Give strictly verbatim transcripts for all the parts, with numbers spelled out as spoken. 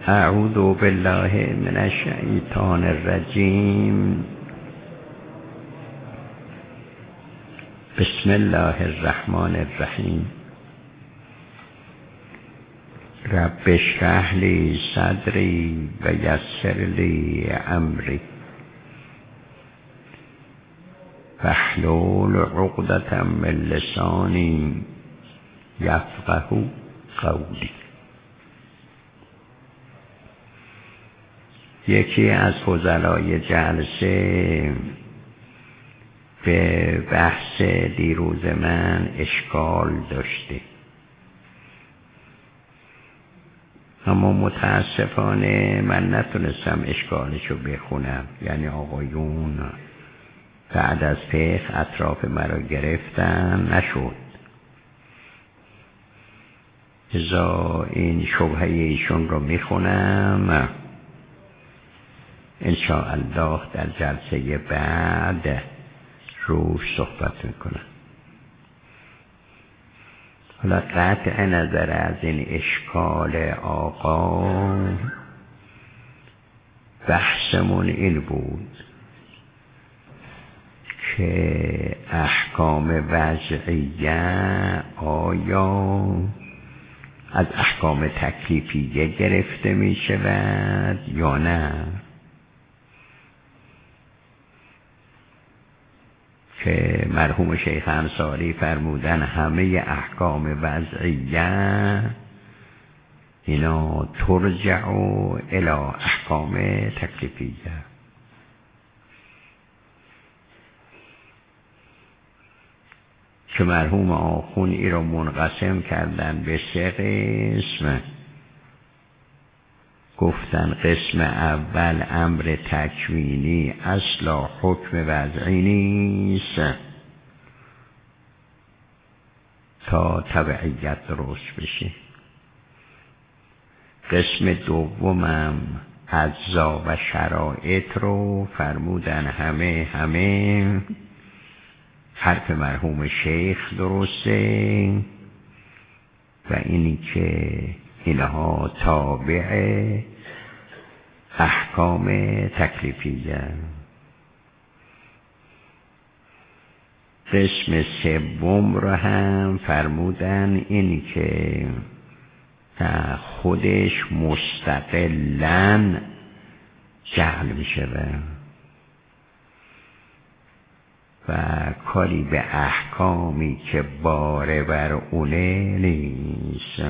اعوذ بالله من الشیطان الرجیم. بسم الله الرحمن الرحیم. رب اشرح لی صدری و یسر لی امری واحلل عقدة من لسانی یفقهوا قولی. یکی از فضلای جلسه به بحث دیروز من اشکال داشته، اما متاسفانه من نتونستم اشکالشو بخونم. یعنی آقایون بعد از فقه اطراف مرا گرفتن نشد. ازا این شبهه ایشون رو میخونم، انشاءالله در جلسه بعد روش صحبت میکنم. حالا قطع نظر از این اشکال آقا، بحثمون این بود که احکام وضعیه آیا از احکام تکلیفیه گرفته می شود یا نه، که مرحوم شیخ انصاری فرمودن همه احکام وضعیه اینا ترجع الی احکام تکلیفیه. که مرحوم آخون ای رو منقسم کردن به سه قسم. گفتن قسم اول امر تکوینی اصلا حکم وضعی نیست تا تبعیت درست بشه. قسم دومم اجزا و شرایط رو فرمودن همه همه حرف مرحوم شیخ درسته و اینی که اینها تابع احکام تکلیفیه. قسم سوم رو هم فرمودن اینی که خودش مستقلاً جعل میشه و کاری به احکامی که باره بر اونه نیست.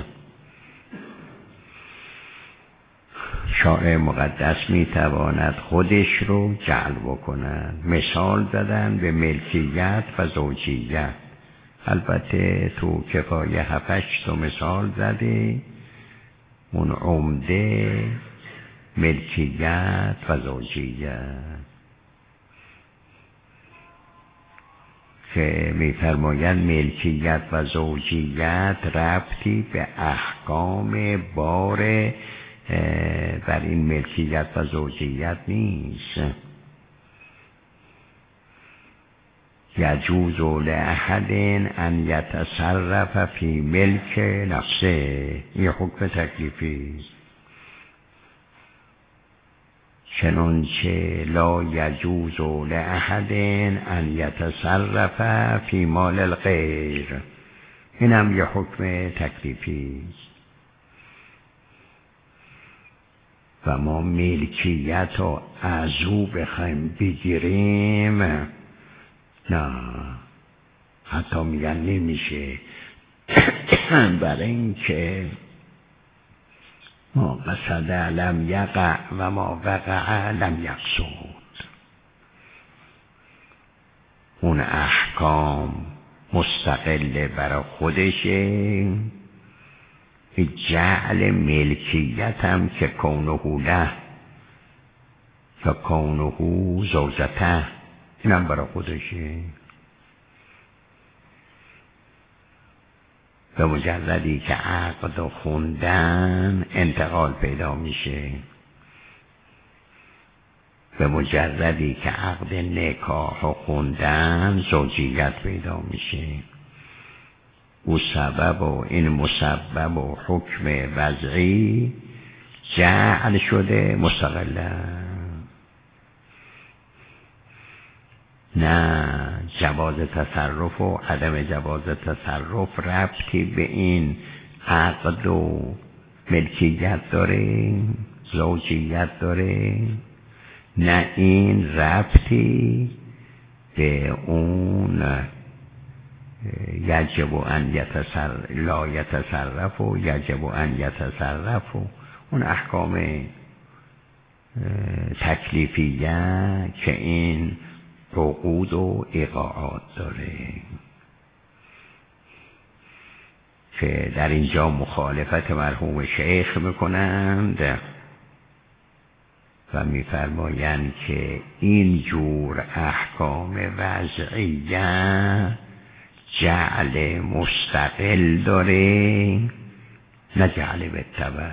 شارع مقدس میتواند خودش رو جعل بکند. مثال دادن به ملکیت و زوجیت. البته تو کفایه هفتش تو مثال زده، اون عمده ملکیت و زوجیت که میفرمایند ملکیت و زوجیت ربطی به احکام بار بر این ملکیت و زوجیت نیست. یجوز لأحد ان یتصرف فی ملک نفسه. این حکم تکلیفی است. چنانچه لا یجوز لأحد ان یتصرف فی مال الغیر. این هم یه حکم تکلیفی است. و ما ملکیت رو از او بخوایم بگیریم، نه، حتی میگن نمیشه. برای این که ما قصد لم یقع و ما وقع لم یقصد. اون احکام مستقل برای خودشه. جعل ملکیت هم که کونه له یا کونه زوجته، این هم برای خودشه. به مجردی که عقد و خوندن انتقال پیدا میشه. به مجردی که عقد نکاح و خوندن زوجیت پیدا میشه. او سبب و این مسبب و حکم وضعی جعل شده مستقلا. نه جواز تصرف و عدم جواز تصرف ربطی به این عقد و ملکیت داره، زوجیت داره، نه این ربطی به اون یجب ان یتصرف لا یتصرف و یجب ان یتصرف و اون احکام تکلیفیه که این عقود و ایقاعات داره که در اینجا مخالفت مرحوم شیخ میکنند و میفرمایند که این جور احکام وضعیه جعل مستقل داره نه جعل بالتبع.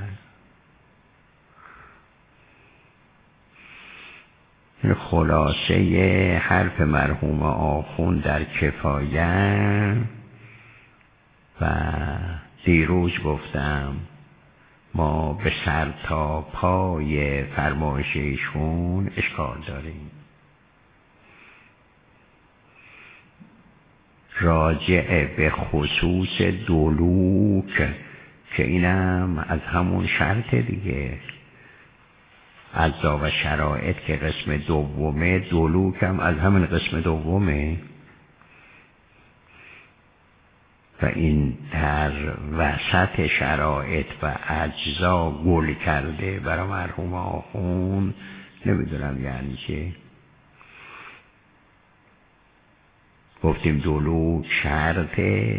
خلاصه حرف مرحوم آخوند در کفایه و دیروز گفتم ما به سر تا پای فرمایششون اشکال داریم. راجع به خصوص دلوک که اینم از همون شرط دیگه، اجزا و شرایط که قسم دومه، دلوک هم از همین قسم دومه و این در وسط شرایط و اجزا گل کرده برای مرحوم آخوند. نمیدونم یعنی چه. گفتیم دلوک شرطه،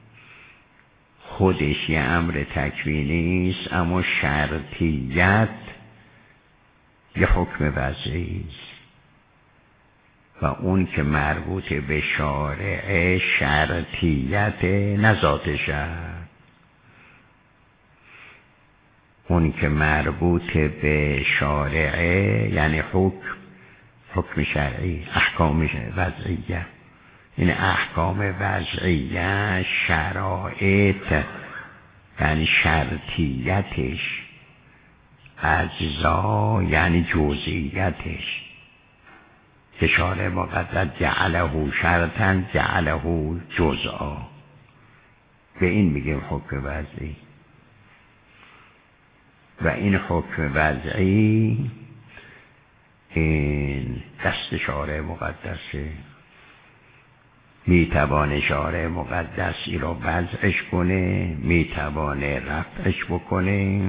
خودش یه امر تکوینی است، اما شرطیت یه حکم وضعی است و اون که مربوط به شارع شرطیت نذات شرط، اون که مربوط به شارع یعنی حکم حکم شرعی، احکام وضعیه. این احکام وضعیه شرایط یعنی شرطیتش، اجزا یعنی جزئیتش که شارع مقدس جعله شرطا جعله جزءا، به این میگیم حکم وضعی. و این حکم وضعی این دست شارع مقدسه، میتوانه شارع مقدس ای را وضعش کنه، میتوانه رفعش بکنه،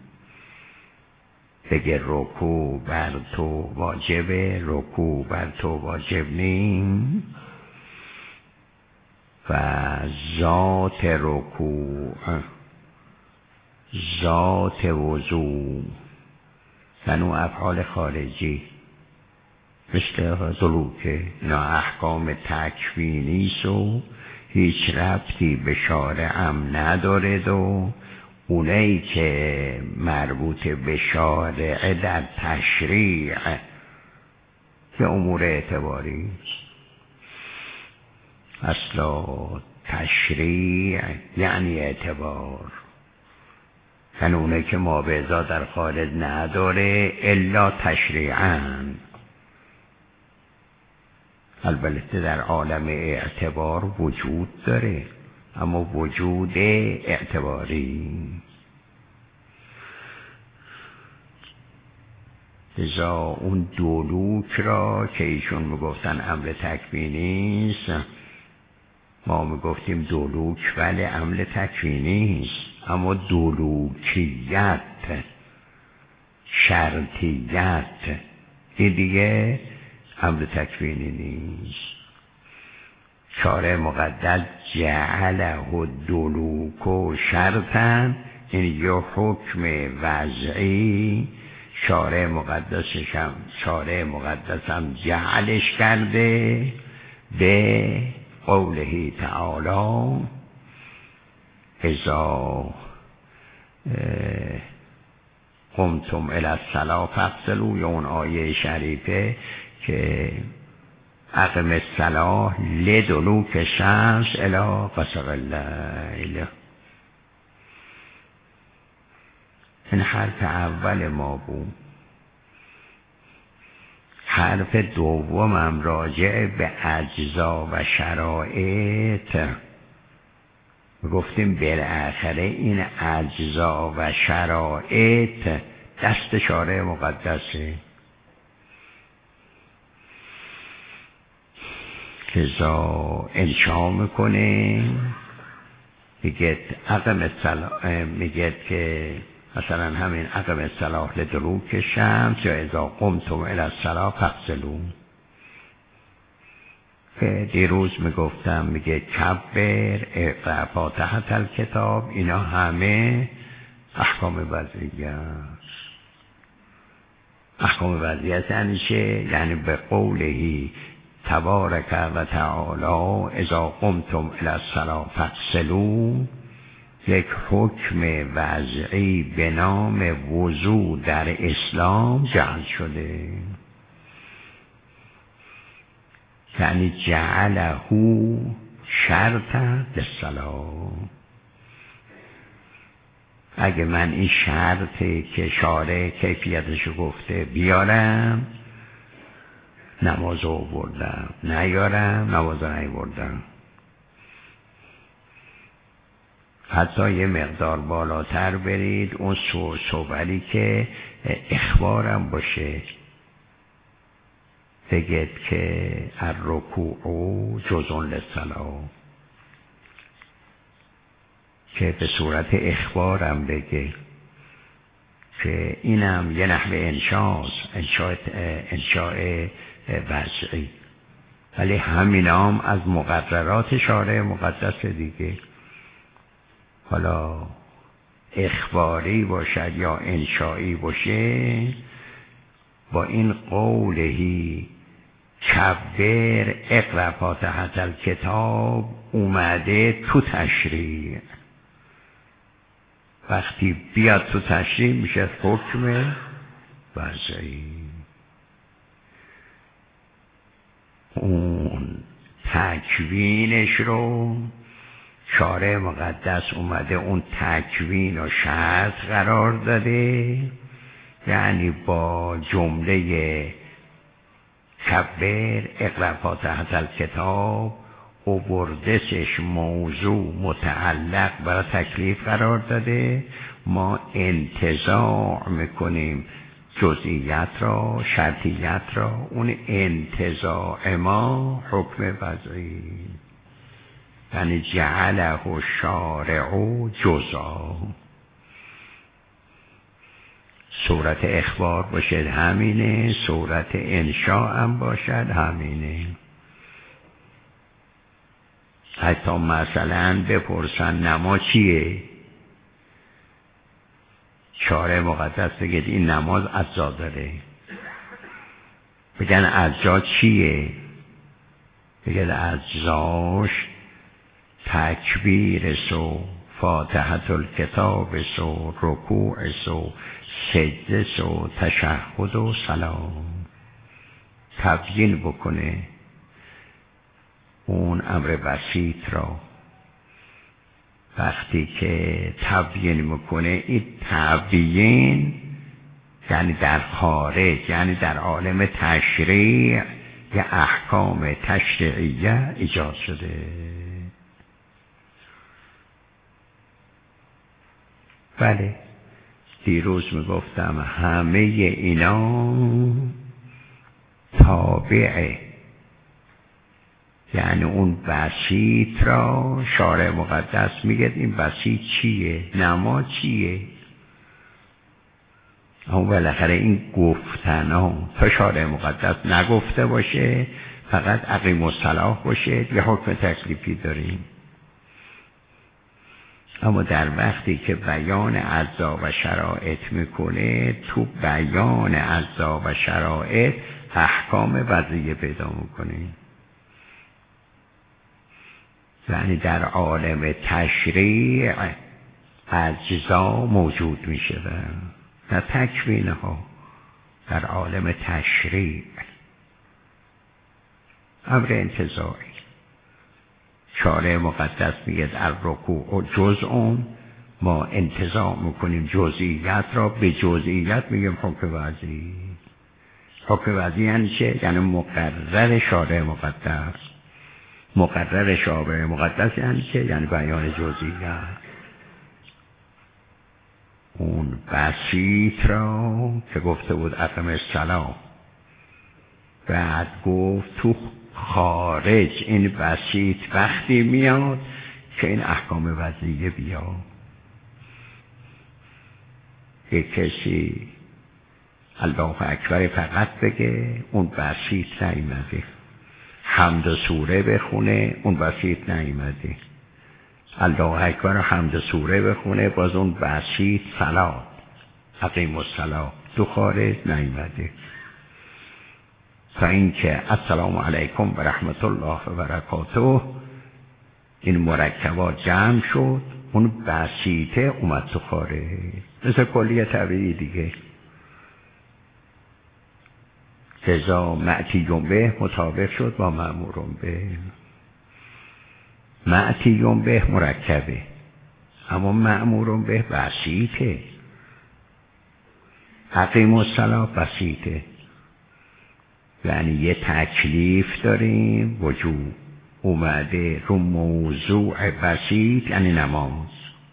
بگه رکوع بر تو واجبه، رکوع بر تو واجب نیم و ذات رکوع ذات وضوع یعنی افعال خارجی مثل دلوکه، اینا احکام تکوینی و هیچ ربطی به شارعم نداره و اونایی که مربوط به شارع در تشریع که امور اعتباری اصلا تشریع یعنی اعتبار، یعنی اونایی که مابعضا در خارج نداره الا تشریعاً. البته در عالم اعتبار وجود داره اما وجود اعتباری. لذا اون دلوک را که ایشون میگفتن امر تکوینی است، ما میگفتیم دلوک ولی امر تکوینی است، اما دلوکیت شرطیت این دیگه امر تکوینی نیست. شارع مقدس جعله دلوک و شرطا، این یه حکم وضعی شارع مقدسش هم شارع مقدس هم جعلش کرده به قوله تعالی اذا قمتم الی الصلاة فاغسلوا، یا اون آیه شریفه که اقم الصلاة لدلوک الشمس الی غسق اللیل. این حرف اول ما بود. حرف دومم راجع به اجزا و شرایط. گفتیم بالاخره این اجزا و شرایط دست شارع مقدسه. لذا انشا میکنه میگه عقم الصلاح، میگه که مثلا همین عقم الصلاح لدلوک شمس یا اذا قمتم الی الصلاة فاغسلوا. که دیروز میگفتم میگه کبر، اقرأ فاتحة الکتاب، اینا همه احکام وضعیه است. احکام وضعیه یعنی چه؟ یعنی به قولهی تبارک و تعالی اذا قمتم الی الصلاة فاغسلوا، یک حکم وضعی به نام وضو در اسلام جعل شده. یعنی جعله شرط للصلاة. اگه من این شرطی که شارع کیفیتشو گفته بیارم، نماز آوردم، نیارم نماز نیاوردم. حتی یه مقدار بالاتر برید اون صوبری که اخبارم باشه، بگید که الرکوع جزء للصلاة، که به صورت اخبارم بگه که اینم یه نحوه انشاست، انشاء انشاء وضعی، ولی همین هم از مقررات شارع مقدس دیگه. حالا اخباری باشد یا انشایی باشه، با این قولهی کبر اقرأ فاتحة الکتاب اومده تو تشریع. وقتی بیاد تو تشریع میشه حکم وضعی. اون تکوینش رو شارع مقدس اومده اون تکوین و شرط قرار داده، یعنی با جمله کبر اقرأ فاتحة الکتاب اووردسش موضوع متعلق برای تکلیف قرار داده. ما انتزاع میکنیم جزئیات را، شرطیت را. اون انتزاع ما حکم وضعی، یعنی جعله شارع جزءا. صورت اخبار باشد همینه، صورت انشاء هم باشد همینه. حتی مثلا بپرسن نماز چیه، شارع مقدس بگید این نماز اجزا داره. بگن اجزا چیه، بگید اجزاش تکبیر سو، فاتحة الکتاب سو، رکوع سو، سجده سو، تشهد و سلام. تبیین بکنه اون امر بسیط را. وقتی که تبیین میکنه، این تبیین یعنی در خارج، یعنی در عالم تشریع یه احکام تشریعیه ایجاد شده. بله، دیروز میگفتم همه اینا تابعه، یعنی اون بسیط را شارع مقدس میگه این بسیط چیه، نماز چیه. اما بالاخره این گفتنا تا شارع مقدس نگفته باشه، فقط اقیم الصلاة باشه، یه حکم تکلیفی داریم. اما در وقتی که بیان اجزا و شرایط میکنه، تو بیان اجزا و شرایط احکام وضعیه پیدا میکنه. یعنی در عالم تشریع اجزا موجود میشه، نه تکوین ها. در عالم تشریع امر انتزاعی. شارع مقدس میگه الرکوع جزء ما انتزاع میکنیم جزئیات را، به جزئیات میگیم حکم وضعی. حکم وضعی یعنی چه؟ یعنی مقرر شارع مقدس. مقرر شارع مقدس یعنی چه؟ یعنی بیان جزئیات. اون بسیط را که گفته بود اقم الصلاة، بعد گفت تو خارج این بسیط وقتی میاد که این احکام وضعیه بیاد. یک کسی الله اکبر فقط بگه، اون بسیط نیامده. حمد و سوره بخونه، اون بسیط نیامده. الله اکبر و حمد و سوره بخونه، باز اون بسیط صلات اقیم الصلاة تو خارج نیامده. تا اینکه السلام علیکم و رحمت الله و برکاته این مرکبات جمع شد، اون بسیطه اومد تو خارج. مثل کلیه طبیعی دیگه. لذا مأتیون به مطابق شد با مأمورون به. مأتیون به مرکبه، اما مأمورون به بسیطه. اقیم الصلاة بسیطه، یعنی یه تکلیف داریم وجود اومده رو موضوع بسیط، یعنی نماز.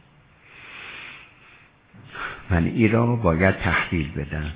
من ای را باید تحویل بدم.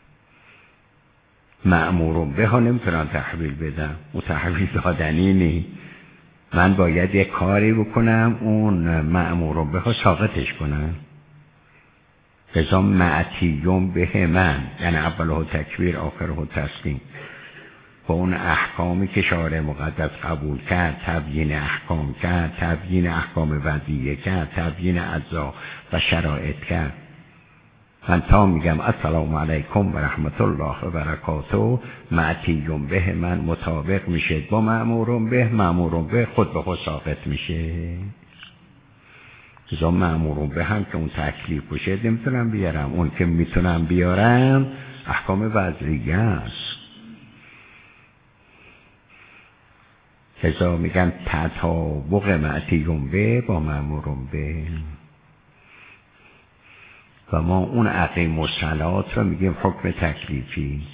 مأمورون به ها نمیتونم تحویل بدم، اون تحویل دادنی نی. من باید یه کاری بکنم اون مأمورون به ها ساقطش کنم. لذا مأتیون به من، یعنی اوله تکبیر آخره تسلیم، با اون احکامی که شارع مقدس قبول کرد، تبیین احکام کرد، تبیین احکام وضعیه کرد، تبیین اجزا و شرایط کرد. من تا میگم السلام علیکم و رحمت الله و برکاته، مأتیون به من مطابق میشه با مأمورون به. مأمورون به خود به خود ساقط میشه. لذا مأمورون به هم که اون تکلیف باشه نمیتونم بیارم. اون که میتونم بیارم احکام وضعیه است. لذا میگن تطابق مأتیون به با مأمورون به. و ما اون اقیم الصلاة را میگیم حکم تکلیفی.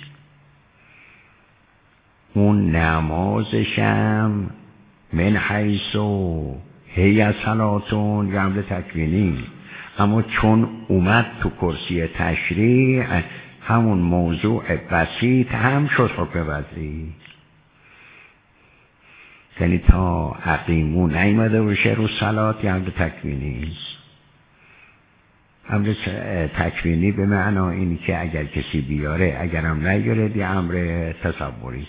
اون نمازشم من حیثو هی صلاتون یه عمل تکوینی، اما چون اومد تو کرسی تشریع همون موضوع بسیط هم شد حکم وضعی. یعنی تا اقیمو نیامده باشه رو صلات یه عمل تکوینی است. امر تکوینی به معنا اینی که اگر کسی بیاره، اگرم نیاره دی امر تصوری.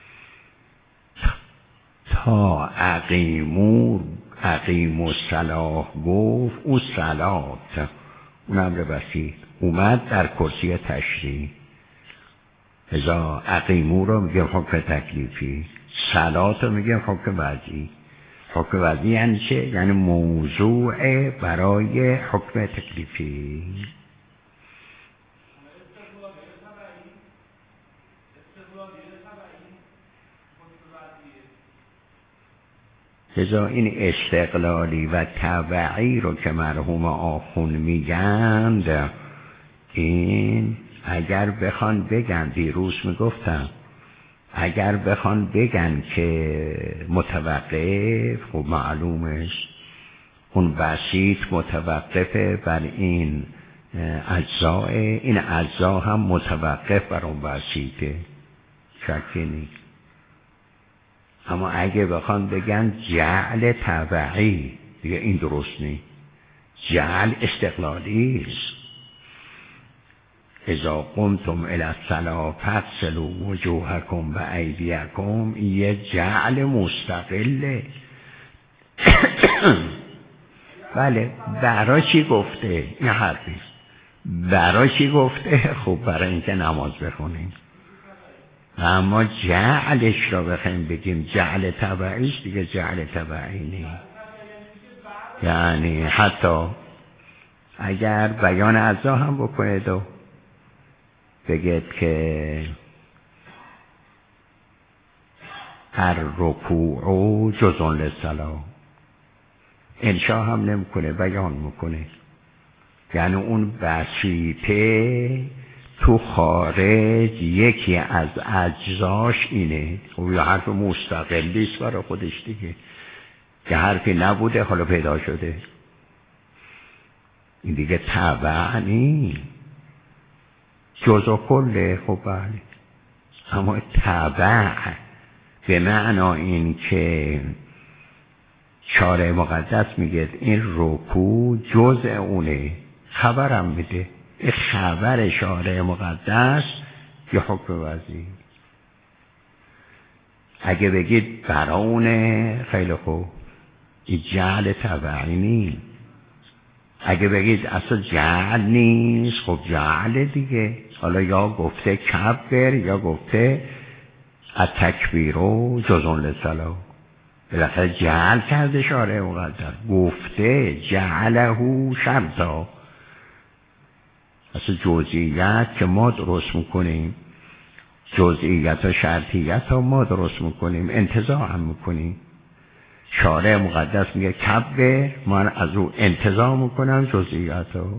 تا اقیمو اقیم الصلاة گفت، اون صلات اون امر بسیط اومد در کرسی تشریع. ازا اقیمو رو میگه حکم تکلیفی، صلات رو میگه حکم وضعی. حکم وضعی یعنی چه؟ یعنی موضوع برای حکم تکلیفی. لذا این استقلالی و تبعی رو که مرحوم آخون میگند، این اگر بخوان بگن، دیروز میگفتم اگر بخوان بگن که متوقف، خب معلومش اون بسیط متوقفه بر این اجزاء، این اجزا هم متوقف بر اون بسیطه، شکی نیست. اما اگه بخوان بگن جعل تبعی، دیگه این درست نیست. جعل استقلالی است. اذا قمتم الی الصلاة فاغسلوا وجوهکم و ایدیکم، یه جعل مستقله. بله، برای چی گفته؟ این حرفی برای چی گفته؟ خب برای اینکه نماز بخونیم. اما جعلش را بخوایم بگیم جعل تبعیش، دیگه جعل تبعی نیست. یعنی حتی اگر بیان اجزا هم بکنید و بگید که هر رکوع جزء للصلاة، انشا هم نمیکنه، بیان میکنه. یعنی اون وسیطه تو خارج یکی از اجزاش اینه. خب یه حرف مستقلیست برای خودش دیگه، که حرفی نبوده حالا پیدا شده. این دیگه تبع نیست، جز و کله. خب بله، اما تبع به معنا این که شارع مقدس میگه این رکوع جز اونه، خبرم میده. این خبر شارع مقدس یه حکم وضعی. اگه بگید براونه خیلی خوب، این جعل تبعی نیست. اگه بگید اصلا جعل نیست، خب جعل دیگه. حالا یا گفته کبر یا گفته التکبیر و جزء للصلاة. بالاخره جعل کرده شارع مقدس، گفته جعله شرطا. اصلا جزئیات که ما درست میکنیم، جزئیات و شرطیات ها ما درست میکنیم، انتزاع هم میکنیم. شارع مقدس میگه کبر، من از او انتزاع میکنم جزئیات ها.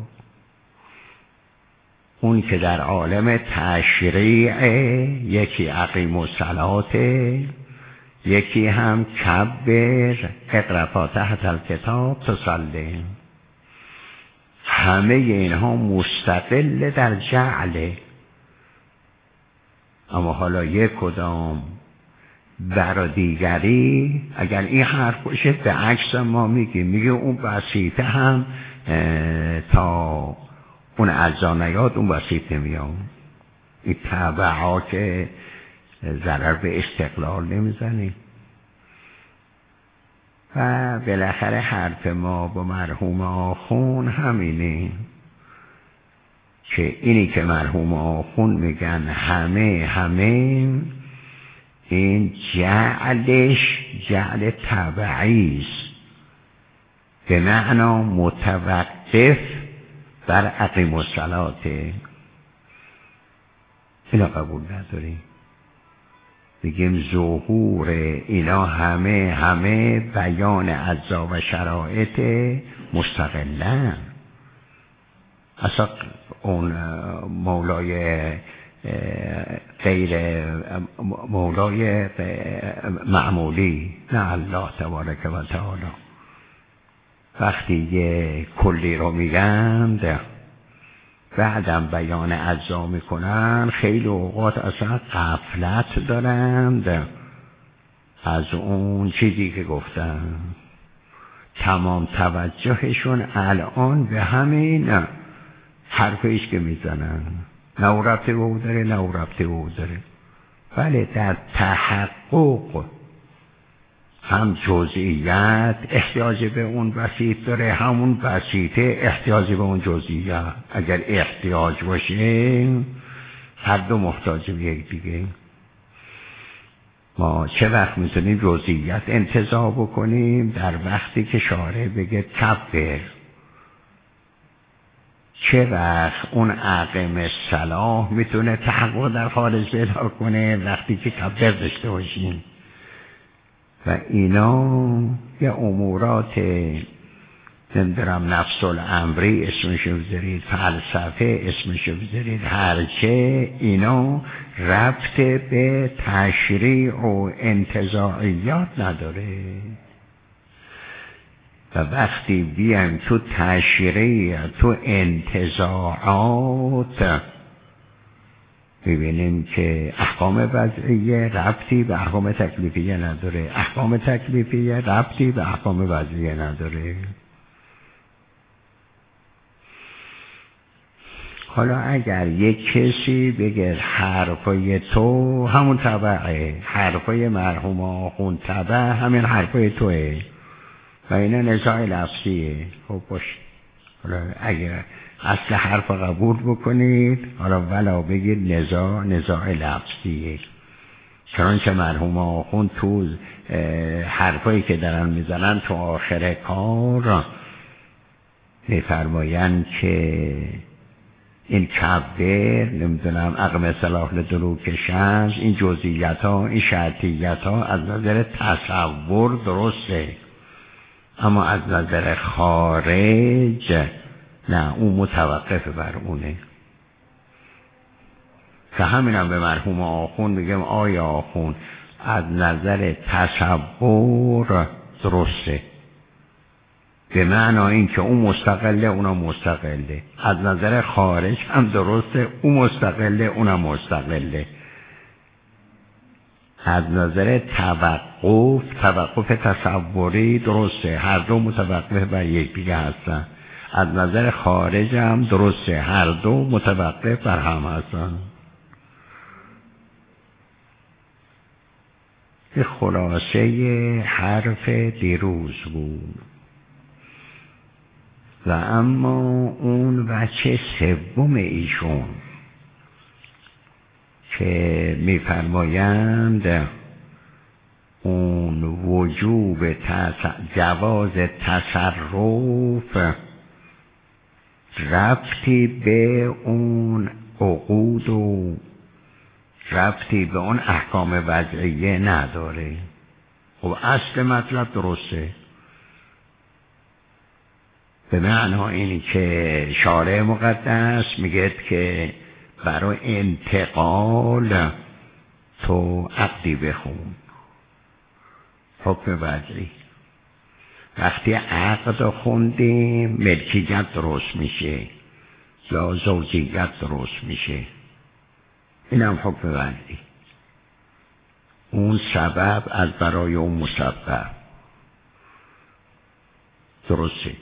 اون که در عالم تشریع یکی اقیم الصلاة، یکی هم کبر اقرأ فاتحة الکتاب تصلی. همه اینها مستقل در جعله. اما حالا یک کدام برا دیگری اگر این حرف باشه به عکس ما میگیم، میگه اون وسیطه هم تا اون اجزا نیاد اون وسیطه میاد. این تبعها که ضرر به استقلال نمیزنیم. و بالاخره حرف ما با مرحوم آخون همینه که اینی که مرحوم آخون میگن همه همه این جعلش جعل تبعیست، به معنا متوقف بر اقیم الصلاة. اینا قبول نداریم. بگیم ظهور اینا همه همه بیان اجزا و شرایط مستقلن. اصلا اون مولای غیر مولای معمولی، نه الله تبارک و تعالی، وقتی یه کلی رو میگن بعدم بیان اجزا میکنن، خیلی اوقات اصلا غفلت دارند از اون چیزی که گفتن. تمام توجهشون الان به همین حرفیش که میزنن، نه او ربطه به او داره نه او ربطه به او داره. بله، در تحقق هم جزئیات احتیاج به اون وسیط داره، همون وسیطه احتیاج به اون جزئیات. اگر احتیاج باشه هر دو محتاج به یک دیگه. ما چه وقت میتونیم جزئیات انتزاع بکنیم؟ در وقتی که شارع بگه کبر. چه وقت اون اقیم الصلاة میتونه تحقق در خارج پیدا کنه؟ وقتی که کبر داشته باشیم. و اینا یه امورات نمیدونم نفس الامری اسمشو بذارید، فلسفه اسمشو بذارید، هرچه، اینا ربط به تشریع و انتزاعیات نداره. و وقتی بیایم تو تشریع تو انتزاعات ببینیم که احکام وضعیه ربطی به احکام تکلیفیه نداره، احکام تکلیفیه ربطی به احکام وضعیه نداره. حالا اگر یک کسی بگه حرفای تو همون تبعه، حرفای مرحوم آخوند تبع همین حرفای توه و اینا نزاع لفظیه، خب باش. حالا اگر اصل حرف قبول بکنید، حالا ولا بگید نزاع نزاع لفظیه. چنانچه مرحوم آخوند تو حرفایی که دارن میزنن تو آخر کار میفرمایند که این کبر نمیدونم اقم صلاح لدلوک شمس، این جزئیات ها این شرطیات ها از نظر تصور درسته، اما از نظر خارج نه اون متوقف بر اونه. که همینم به مرحوم آخوند میگم آیا آخوند از نظر تصور درسته، به معنی این که اون مستقله اونا مستقله، از نظر خارج هم درسته، اون مستقله اونم مستقله، از نظر توقف توقف تصوری درسته، هر دو متوقف بر یکدیگه هستن، از نظر خارج هم درسته، هر دو متوقف بر هم هستن. به خلاصه حرف دیروز بود. و اما اون وجه سوم ایشون که میفرمایند اون وجوب تص... جواز تصرف ربطی به اون عقود و ربطی به اون احکام وضعیه نداره. خب اصل مطلب درسته، به معنی اینی که شارع مقدس میگه که برای انتقال تو عقدی بخون، حکم وضعی. وقتی عقد خوندیم ملکیت درست میشه یا زوجیت درست میشه، این هم حکم وضعی. اون سبب از برای اون مسبب درسته.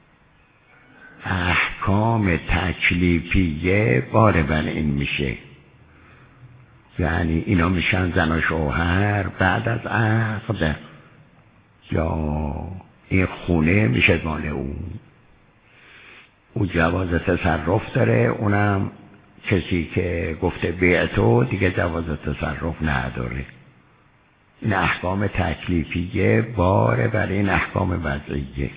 احکام تکلیفیه باره بر این میشه، یعنی اینا میشن زن و شوهر بعد از عقد، یا این خونه میشه مال اون، او جواز تصرف داره، اونم کسی که گفته بیعتو دیگه جواز تصرف نداره. این احکام تکلیفیه باره بر این احکام وضعیه.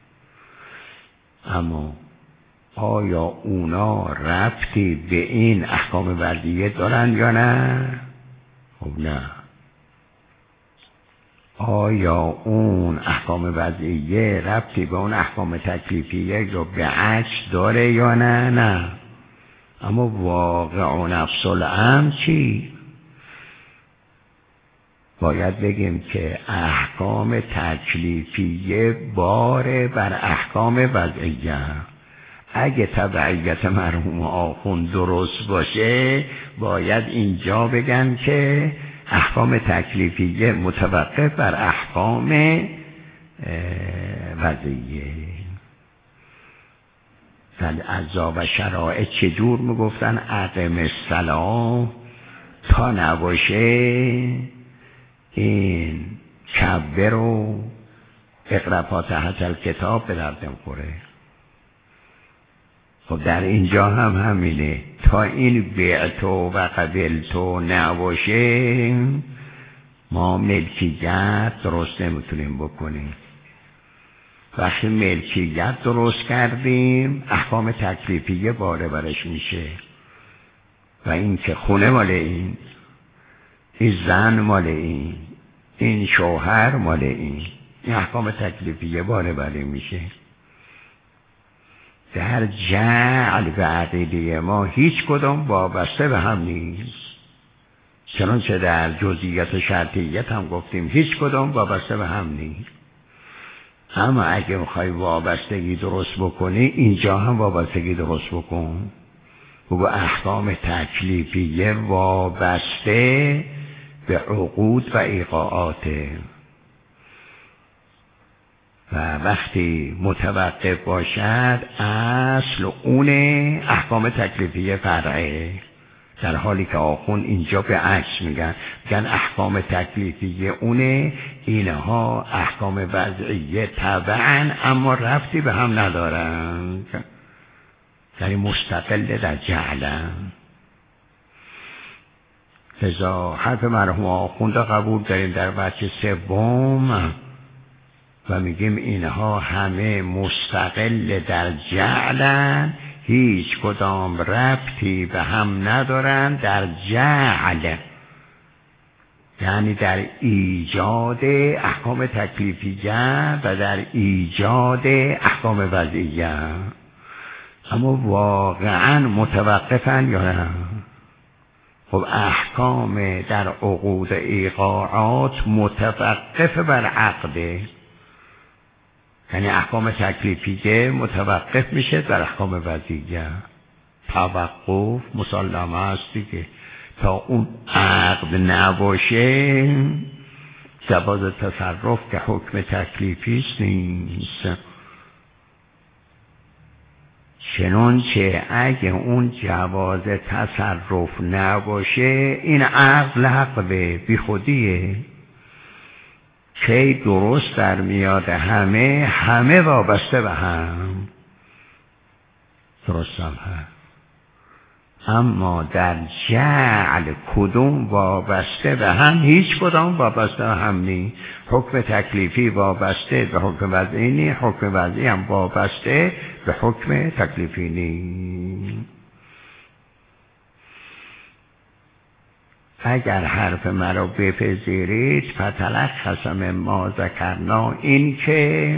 اما آیا اونا ربطی به این احکام وضعیه دارن یا نه؟ خب نه. آیا اون احکام وضعیه ربطی به اون احکام تکلیفیه یا به عکس داره یا نه؟ نه. اما واقع و نفس الامر چی؟ باید بگیم که احکام تکلیفیه باره بر احکام وضعیه. اگه تبعیت مرحوم آخوند درست باشه باید اینجا بگن که احکام تکلیفیه متوقف بر احکام وضعیه. ولی اعضا و شرائع چجور میگفتن اقم السلام تا نباشه این کبر و اقرا تحت الکتاب به دردم خوره. خب در اینجا هم همینه، تا این بیعتو و قبلتو نباشه ما ملکیت درست نمیتونیم بکنیم. وقتی ملکیت درست کردیم احکام تکلیفیه باره برش میشه، و این که خونه مال این، این زن مال این، این شوهر مال این، این احکام تکلیفیه باره بره میشه. در جعل و عقیده ما هیچ کدام وابسته به هم نیست، چنانچه در جزئیات و شرطیت هم گفتیم هیچ کدام وابسته به هم نیست. اما اگه میخوای وابستگی درست بکنی اینجا هم وابستگی درست بکن. بگو احکام تکلیفیه وابسته به عقود و ایقاعاته، و وقتی متوقف باشد اصل اونه احکام تکلیفیه فرعه، در حالی که آخوند اینجا به عکس میگن، میگن احکام تکلیفیه اونه، اینها احکام وضعیه طبعا اما ربطی به هم ندارن، یعنی مستقل در جعلن. لذا حرف مرحوم آخوند قبول داریم در بچه سوم و میگیم اینها همه مستقل در جعلن، هیچ کدام ربطی به هم ندارن در جعل، یعنی در ایجاد احکام تکلیفیه و در ایجاد احکام وضعیه. اما واقعا متوقفن یا نه؟ خب احکام در عقود ایقاعات متوقف بر عقده، یعنی احکام تکلیفیه متوقف میشه در احکام وضعیه. توقف مسلمه است دیگه، تا اون عقد نباشه جواز تصرف که حکم تکلیفی نیست. چنانچه اگه اون جواز تصرف نباشه این عقد لغوه، بی خودیه. کی درست در میاد همه همه وابسته به هم، درست هم هست. اما در جعل کدوم وابسته به هم؟ هیچ کدام وابسته به هم نی. حکم تکلیفی وابسته به حکم وضعی نی، حکم وضعی هم وابسته به حکم تکلیفی نی. اگر حرف مرا بپذیرید فتلخص ما ذکرنا، این که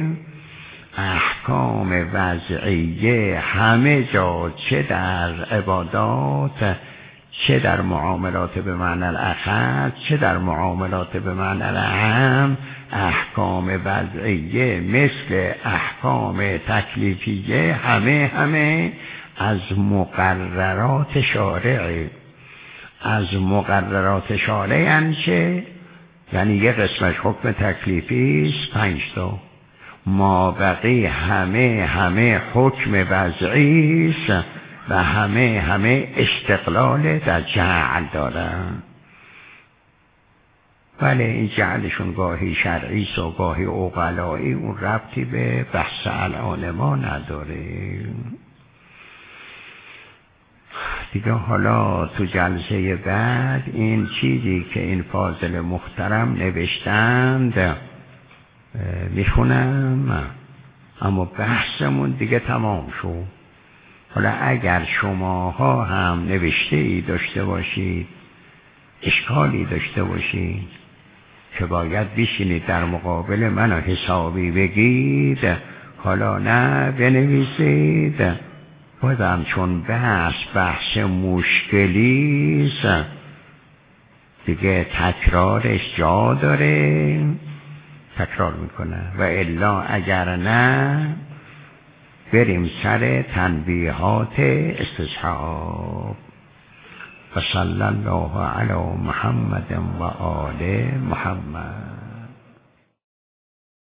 احکام وضعیه همه جا، چه در عبادات، چه در معاملات به معنی الاخص، چه در معاملات به معنی الاعم، احکام وضعیه مثل احکام تکلیفیه همه همه از مقررات شارعه. از مقررات شارع انچه؟ یعنی یه قسمش حکم تکلیفی است، پنج تا، ما بقی همه همه حکم وضعی است و همه همه استقلال در جعل دارن. ولی این جعلشون گاهی شرعی است و گاهی عقلایی، اون ربطی به بحث الان ما نداره دیگه. حالا تو جلسه بعد این چیزی که این فاضل محترم نوشتند میخونم، اما بحثمون دیگه تمام شد. حالا اگر شماها هم نوشته ای داشته باشید، اشکالی داشته باشید که باید بشینید در مقابل من حسابی بگید، حالا نه بنویسید. بازم چون بحث بحث مشکلی است دیگه تکرارش جا داره، تکرار میکنه. و الا اگر نه بریم سر تنبیهات استصحاب. و صلی الله علی محمد و آل محمد.